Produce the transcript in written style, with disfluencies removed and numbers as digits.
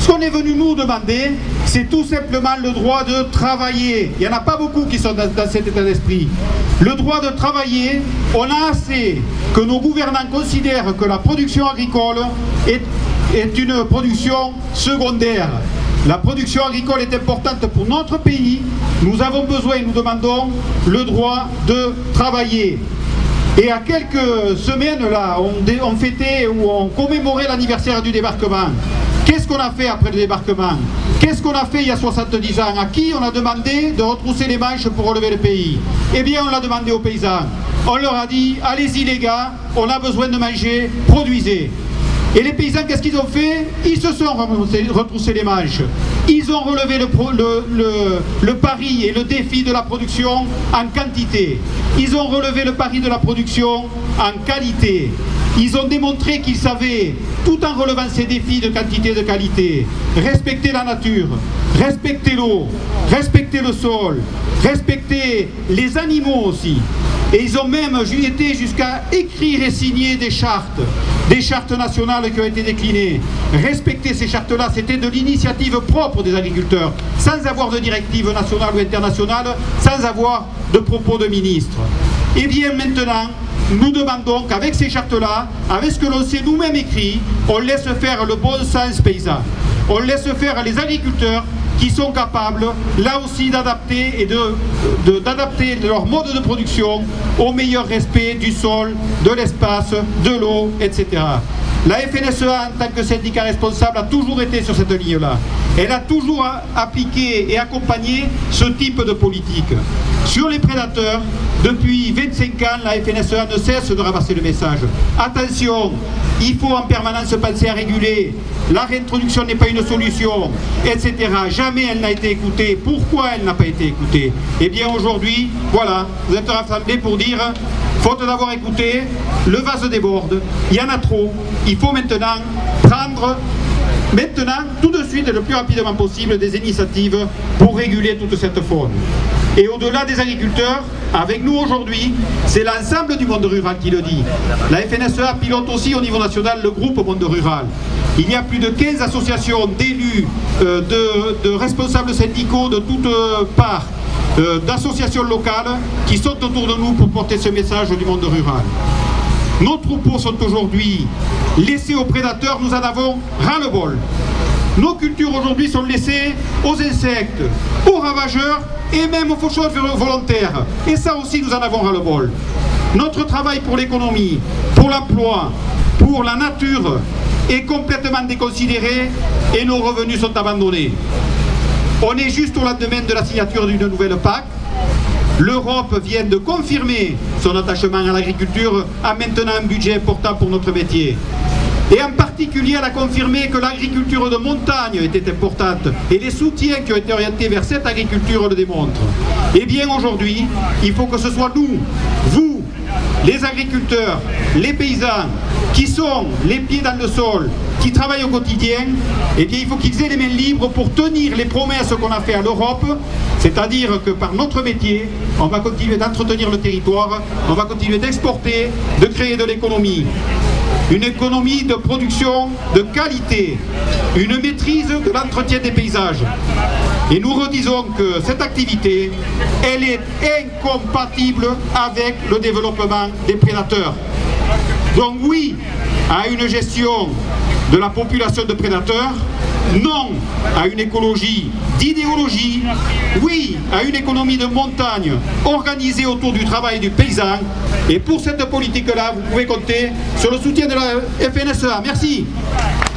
qu'on est venu nous demander, c'est tout simplement le droit de travailler. Il n'y en a pas beaucoup qui sont dans cet état d'esprit. Le droit de travailler, on a assez que nos gouvernants considèrent que la production agricole est une production secondaire. La production agricole est importante pour notre pays. Nous avons besoin, nous demandons le droit de travailler. Et à quelques semaines, là, on fêtait ou on commémorait l'anniversaire du débarquement. Qu'est-ce qu'on a fait après le débarquement? Qu'est-ce qu'on a fait il y a 70 ans? À qui on a demandé de retrousser les manches pour relever le pays? Eh bien, on l'a demandé aux paysans. On leur a dit, allez-y les gars, on a besoin de manger, produisez. Et les paysans, qu'est-ce qu'ils ont fait? Ils se sont retroussés les manches. Ils ont relevé le pari et le défi de la production en quantité. Ils ont relevé le pari de la production en qualité. Ils ont démontré qu'ils savaient, tout en relevant ces défis de quantité et de qualité, respecter la nature, respecter l'eau, respecter le sol, respecter les animaux aussi. Et ils ont même été jusqu'à écrire et signer des chartes nationales qui ont été déclinées. Respecter ces chartes-là, c'était de l'initiative propre des agriculteurs, sans avoir de directive nationale ou internationale, sans avoir de propos de ministre. Et bien maintenant, nous demandons qu'avec ces chartes-là, avec ce que l'on s'est nous-mêmes écrit, on laisse faire le bon sens paysan. On laisse faire les agriculteurs qui sont capables, là aussi, d'adapter d'adapter leur mode de production au meilleur respect du sol, de l'espace, de l'eau, etc. La FNSEA, en tant que syndicat responsable, a toujours été sur cette ligne-là. Elle a toujours appliqué et accompagné ce type de politique. Sur les prédateurs, depuis 25 ans, la FNSEA ne cesse de ramasser le message. Attention, il faut en permanence penser à réguler. La réintroduction n'est pas une solution, etc. Jamais elle n'a été écoutée. Pourquoi elle n'a pas été écoutée? Eh bien aujourd'hui, voilà, vous êtes rassemblés pour dire, faute d'avoir écouté, le vase déborde, il y en a trop. Il faut maintenant prendre, tout de suite et le plus rapidement possible, des initiatives pour réguler toute cette faune. Et au-delà des agriculteurs, avec nous aujourd'hui, c'est l'ensemble du monde rural qui le dit. La FNSEA pilote aussi au niveau national le groupe Monde Rural. Il y a plus de 15 associations d'élus, de responsables syndicaux de toutes parts, d'associations locales qui sont autour de nous pour porter ce message du monde rural. Nos troupeaux sont aujourd'hui laissés aux prédateurs, nous en avons ras-le-bol. Nos cultures aujourd'hui sont laissées aux insectes, aux ravageurs et même aux faucheurs volontaires. Et ça aussi, nous en avons ras-le-bol. Notre travail pour l'économie, pour l'emploi, pour la nature est complètement déconsidéré et nos revenus sont abandonnés. On est juste au lendemain de la signature d'une nouvelle PAC. L'Europe vient de confirmer son attachement à l'agriculture en maintenant un budget important pour notre métier. Et en particulier, elle a confirmé que l'agriculture de montagne était importante et les soutiens qui ont été orientés vers cette agriculture le démontrent. Eh bien aujourd'hui, il faut que ce soit nous, vous, les agriculteurs, les paysans, qui sont les pieds dans le sol, qui travaillent au quotidien, eh bien il faut qu'ils aient les mains libres pour tenir les promesses qu'on a faites à l'Europe, c'est-à-dire que par notre métier, on va continuer d'entretenir le territoire, on va continuer d'exporter, de créer de l'économie. Une économie de production de qualité, une maîtrise de l'entretien des paysages. Et nous redisons que cette activité, elle est incompatible avec le développement des prédateurs. Donc oui à une gestion de la population de prédateurs, non à une écologie d'idéologie, oui à une économie de montagne organisée autour du travail du paysan. Et pour cette politique-là, vous pouvez compter sur le soutien de la FNSEA. Merci.